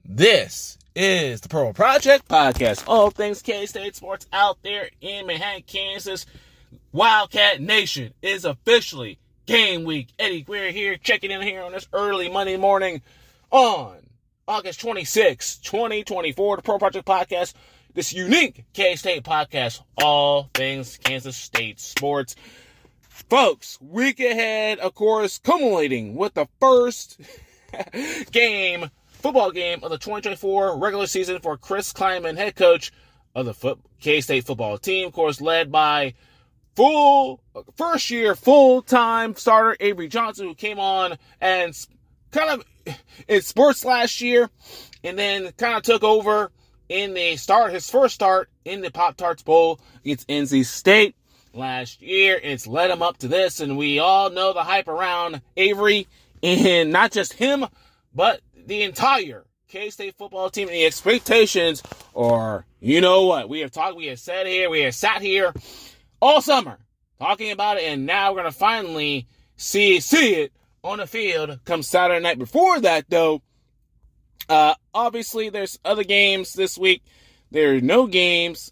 This is the Purple Project Podcast. All things K-State sports out there in Manhattan, Kansas. Wildcat Nation is officially game week. Eddie Greer here, checking in here on this early Monday morning on August 26, 2024. The Purple Project Podcast, this unique K-State podcast. All things Kansas State sports. Folks, week ahead, of course, culminating with the first football game of the 2024 regular season for Chris Klieman, head coach of the K-State football team. Of course, led by first-year full-time starter Avery Johnson, who came on and kind of in sports last year, and then kind of took over in his first start in the Pop-Tarts Bowl against NC State last year. It's led him up to this, and we all know the hype around Avery, and not just him, but the entire K-State football team. And the expectations are, you know what, we have sat here all summer talking about it, and now we're going to finally see it on the field come Saturday night. Before that, though, obviously there's other games this week. There are no games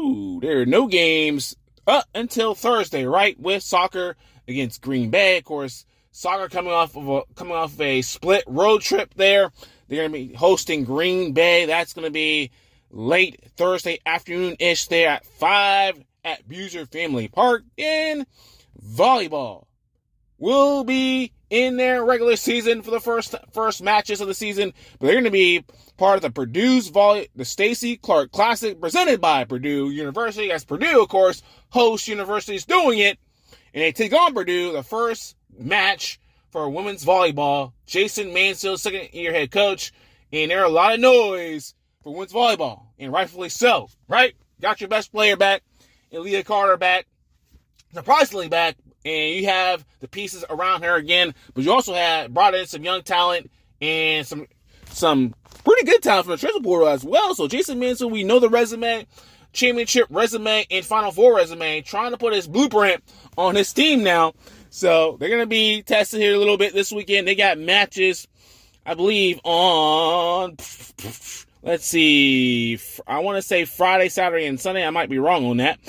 until Thursday, right? With soccer against Green Bay. Of course, soccer coming off of a split road trip there. They're going to be hosting Green Bay. That's going to be late Thursday afternoon-ish there at 5 at Buser Family Park. And volleyball will be in their regular season for the first matches of the season, but they're going to be part of the Stacey Clark Classic presented by Purdue University, as Purdue, of course, hosts universities doing it, and they take on Purdue the first match for women's volleyball. Jason Mansfield, second-year head coach, and there's a lot of noise for women's volleyball, and rightfully so, right? Got your best player back, and Leah Carter back, surprisingly back, and you have the pieces around her again, but you also brought in some young talent and some pretty good talent from the transfer portal as well. So Jason Mansfield, we know the resume, championship resume and Final Four resume, trying to put his blueprint on his team now. So they're going to be tested here a little bit this weekend. They got matches, I believe, on, let's see, I want to say Friday, Saturday, and Sunday. I might be wrong on that.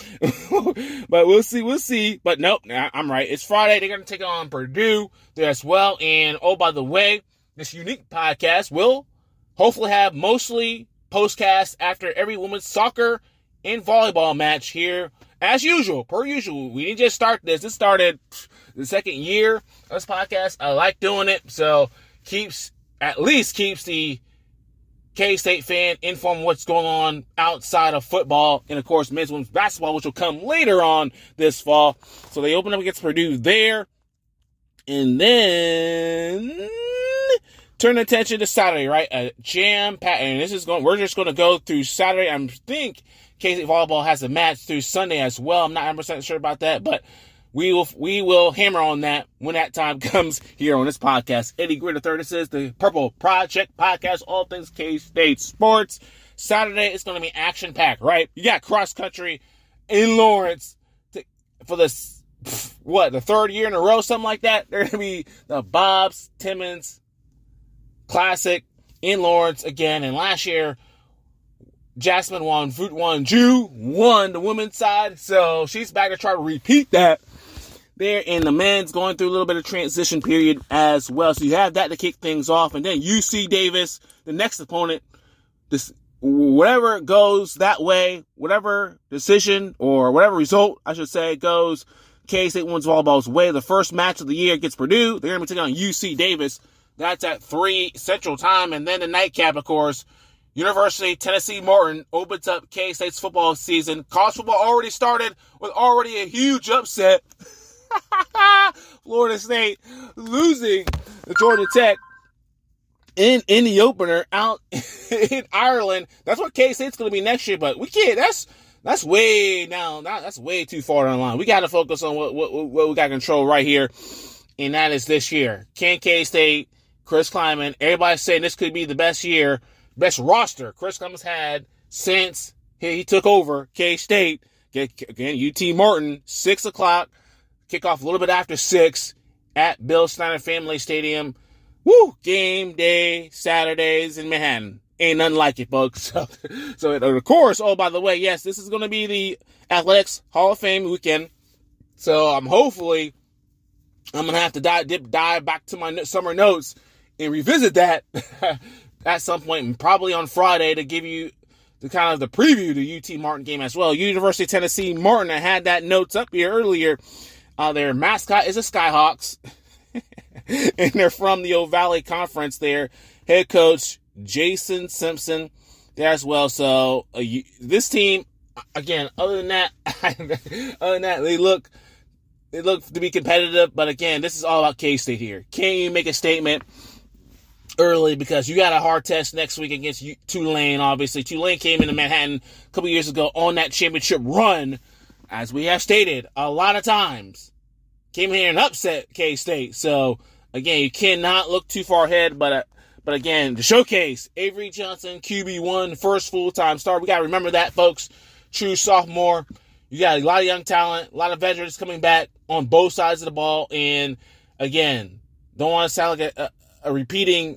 But we'll see. But nope, I'm right. It's Friday. They're going to take on Purdue there as well. And, oh, by the way, this unique podcast will hopefully have mostly postcasts after every women's soccer and volleyball match here. As usual, per usual. We didn't just start this. This started the second year of this podcast. I like doing it. So at least keeps the K-State fan informed what's going on outside of football. And, of course, men's and women's basketball, which will come later on this fall. So they open up against Purdue there. And then turn attention to Saturday, right? A jam-packed. And we're just going to go through Saturday. I think K-State volleyball has a match through Sunday as well. I'm not 100% sure about that, but we will hammer on that when that time comes here on this podcast. Eddie Greer III. This is the Purple Project Podcast, all things K-State sports. Saturday, it's going to be action-packed, right? You got cross-country in Lawrence for the third year in a row, something like that. They're going to be the Bob's Timmons Classic in Lawrence again. And last year, Jasmine Wanju won the women's side, so she's back to try to repeat that there. And the men's going through a little bit of transition period as well. So you have that to kick things off. And then UC Davis, the next opponent, whatever goes that way, whatever decision or whatever result, I should say, goes K-State women's volleyball's way. The first match of the year against Purdue. They're going to be taking on UC Davis. That's at 3 Central Time. And then the nightcap, of course, University Tennessee Martin opens up K-State's football season. College football already started with already a huge upset. Florida State losing to Georgia Tech in the opener out in Ireland. That's what K-State's going to be next year, but we can't. That's way down. That's way too far down the line. We got to focus on what we got control right here, and that is this year. Can K-State, Chris Klieman, everybody's saying this could be the best roster Chris Klieman's had since he took over K-State. Again, UT Martin, 6 o'clock, kickoff a little bit after 6 at Bill Snyder Family Stadium. Woo! Game day Saturdays in Manhattan. Ain't nothing like it, folks. So of course, oh, by the way, yes, this is going to be the Athletics Hall of Fame weekend. So I'm going to have to dive back to my summer notes and revisit that at some point, probably on Friday, to give you the kind of the preview to UT Martin game as well. University of Tennessee Martin, I had that notes up here earlier. Their mascot is the Skyhawks. And they're from the O'Valley Conference there. Head coach Jason Simpson there as well. So this team, again, other than that, they look to be competitive. But again, this is all about K-State here. Can you make a statement early, because you got a hard test next week against Tulane, obviously. Tulane came into Manhattan a couple years ago on that championship run, as we have stated a lot of times. Came here and upset K-State. So, again, you cannot look too far ahead. But again, to showcase, Avery Johnson, QB1, first full-time start. We got to remember that, folks. True sophomore. You got a lot of young talent, a lot of veterans coming back on both sides of the ball. And, again, don't want to sound like a repeating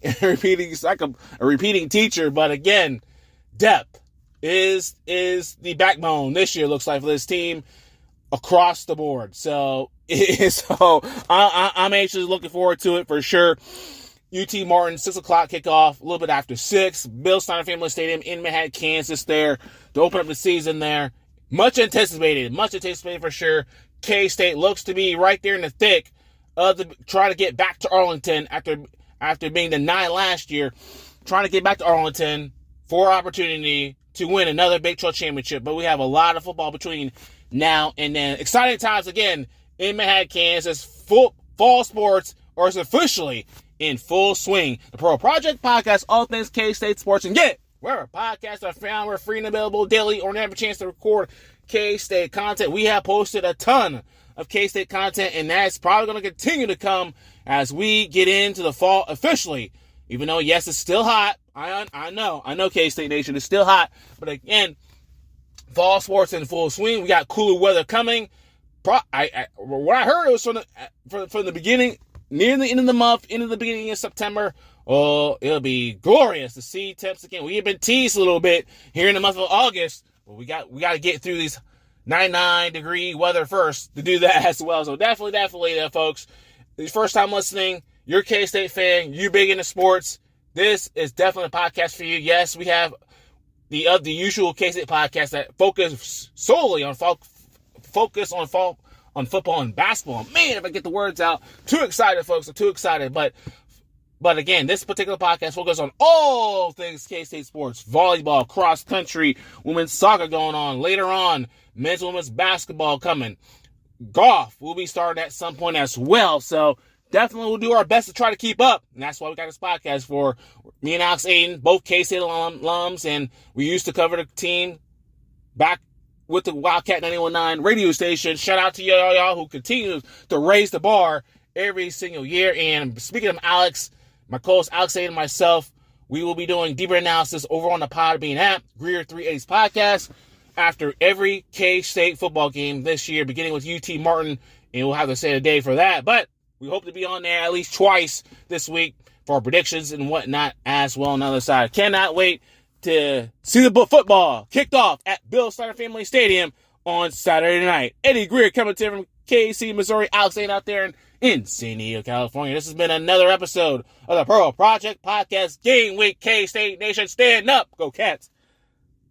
teacher, but again, depth is the backbone this year, looks like, for this team across the board. So I'm actually looking forward to it for sure. UT Martin, 6 o'clock kickoff, a little bit after 6. Bill Snyder Family Stadium in Manhattan, Kansas there to open up the season there. Much anticipated for sure. K-State looks to be right there in the thick of trying to get back to Arlington after being denied last year, trying to get back to Arlington for opportunity to win another Big 12 championship. But we have a lot of football between now and then. Exciting times again in Manhattan, Kansas. Fall sports is officially in full swing. The Pro Project Podcast, all things K-State sports, and get wherever podcasts are found. We're free and available daily, or never have a chance to record K-State content. We have posted a ton of K-State content, and that's probably going to continue to come as we get into the fall officially. Even though, yes, it's still hot. I know K-State Nation is still hot. But again, fall sports in full swing. We got cooler weather coming. What I heard, it was from the beginning, near the end of the month, into the beginning of September. Oh, it'll be glorious to see temps again. We have been teased a little bit here in the month of August. But we got to get through these 99-degree weather first to do that as well. So definitely there, folks. If first time listening, you're a K-State fan, you're big into sports, this is definitely a podcast for you. Yes, we have the usual K-State podcast that focus solely on football and basketball. Man, if I get the words out, too excited, folks. I'm too excited. But again, this particular podcast focuses on all things K-State sports: volleyball, cross country, women's soccer going on. Later on, men's and women's basketball coming. Golf will be starting at some point as well. So definitely we'll do our best to try to keep up. And that's why we got this podcast for. Me and Alex Aiden, both K-State alums, and we used to cover the team back with the Wildcat 91.9 radio station. Shout out to y'all who continue to raise the bar every single year. And speaking of Alex, my co-host Alex Aiden and myself, we will be doing deeper analysis over on the Podbean app, Greer 380's podcast, after every K-State football game this year, beginning with UT Martin, and we'll have to say a day for that. But we hope to be on there at least twice this week for our predictions and whatnot as well on the other side. Cannot wait to see the football kicked off at Bill Snyder Family Stadium on Saturday night. Eddie Greer coming to you from KC, Missouri. Alex Aiden out there in San Diego, California. This has been another episode of the Pro Project Podcast. Game Week, K-State Nation. Stand up. Go Cats.